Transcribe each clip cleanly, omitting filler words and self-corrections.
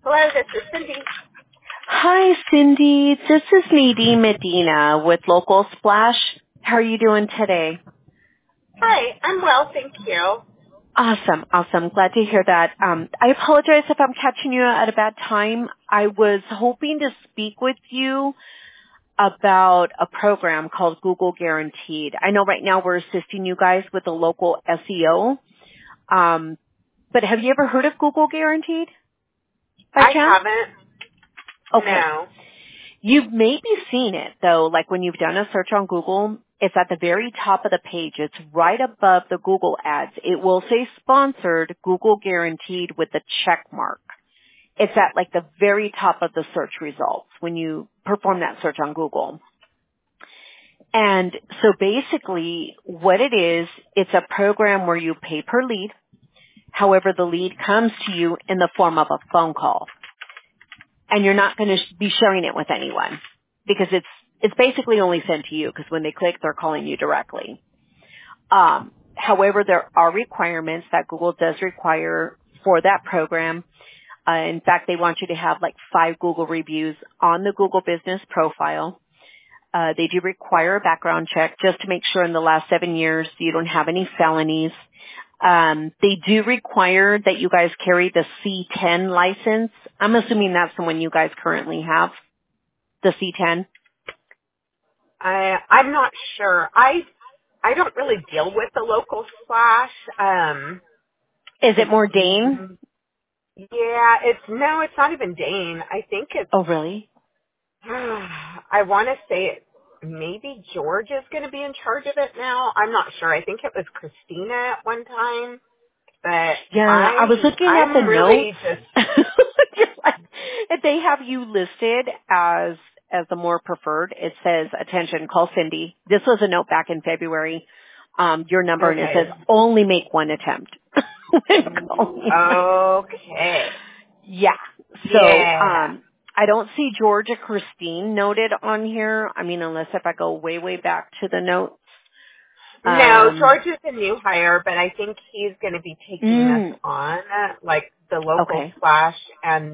Hello, this is Cindy. Hi, Cindy. This is Nadine Medina with Local Splash. How are you doing today? Hi, I'm well, thank you. Awesome. Glad to hear that. I apologize if I'm catching you at a bad time. I was hoping to speak with you about a program called Google Guaranteed. I know right now we're assisting you guys with a local SEO. But have you ever heard of Google Guaranteed by I chance? haven't. Okay. No. You've maybe seen it though, like when you've done a search on Google, it's at the very top of the page. It's right above the Google ads. It will say sponsored, Google Guaranteed with the check mark. It's at like the very top of the search results when you perform that search on Google. And so basically what it is, it's a program where you pay per lead. However, the lead comes to you in the form of a phone call. And you're not going to be sharing it with anyone because it's basically only sent to you because when they click, they're calling you directly. However, there are requirements that Google does require for that program. In fact, they want you to have like 5 Google reviews on the Google business profile. They do require a background check just to make sure in the last 7 years you don't have any felonies. They do require that you guys carry the C10 license. I'm assuming that's the one you guys currently have, the C10. I'm not sure. I don't really deal with the local Splash. Is it more Dane? Yeah, it's not even Dane. I think it's, Oh, really? I want to say maybe George is going to be in charge of it now. I'm not sure. I think it was Christina at one time. But Yeah, I was looking at the I'm really notes. just, Just like, if they have you listed as the more preferred, it says, attention, call Cindy. This was a note back in February. Your number, and it okay. says only make one attempt. When calling. Okay. Yeah. So, Yeah. I don't see George or Christine noted on here. I mean, unless if I go way, way back to the notes. No, George is a new hire, but I think he's going to be taking us Mm, on, like the local okay. Splash and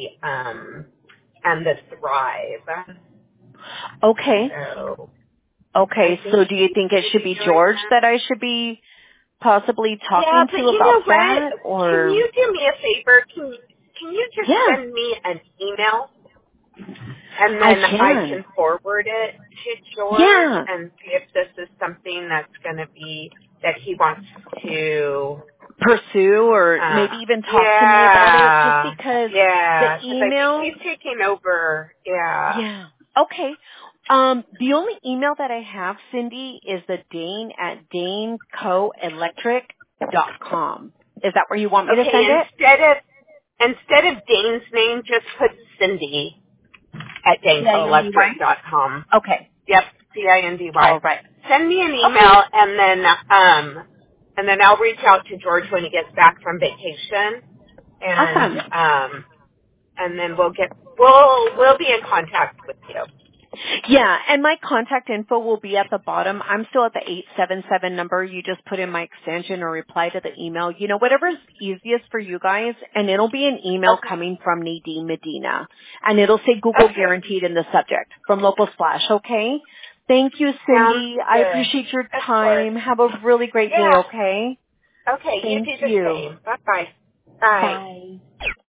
the Thrive. Okay. So I Okay. think So do you he's think going it to should be be doing George that. that I should be possibly Yeah, talking but to you know about what? that, Can or? you do me a favor? Can you just Yeah, send me an email? And I then I can. can forward it to George Yeah. and see if this is something that's going to be that he wants to. Pursue or Uh, maybe even talk to me about it just yeah, because the yeah, because I think email. he's taking over. Yeah. Yeah. Okay. The only email that I have, Cindy, is the Dane at danecoelectric.com. Is that where you want me to Okay. send it? Instead of Dane's name, just put Cindy at C-I-N-D-Y? danecoelectric.com. Okay. Yep, Cindy. All right. Send me an Okay. email and then I'll reach out to George when he gets back from vacation, Awesome. and then we'll be in contact with you. Yeah, and my contact info will be at the bottom. I'm still at the 877 number. You just put in my extension or reply to the email. You know, whatever's easiest for you guys, and it'll be an email Okay. coming from Nadine Medina. And it'll say Google Okay. Guaranteed in the subject from Local Splash, okay? Thank you, Sounds Cindy. I good. appreciate your Of course. time. Have a really great day, Yeah. okay? Okay. You Thank do the you. same. Bye. Bye. Bye.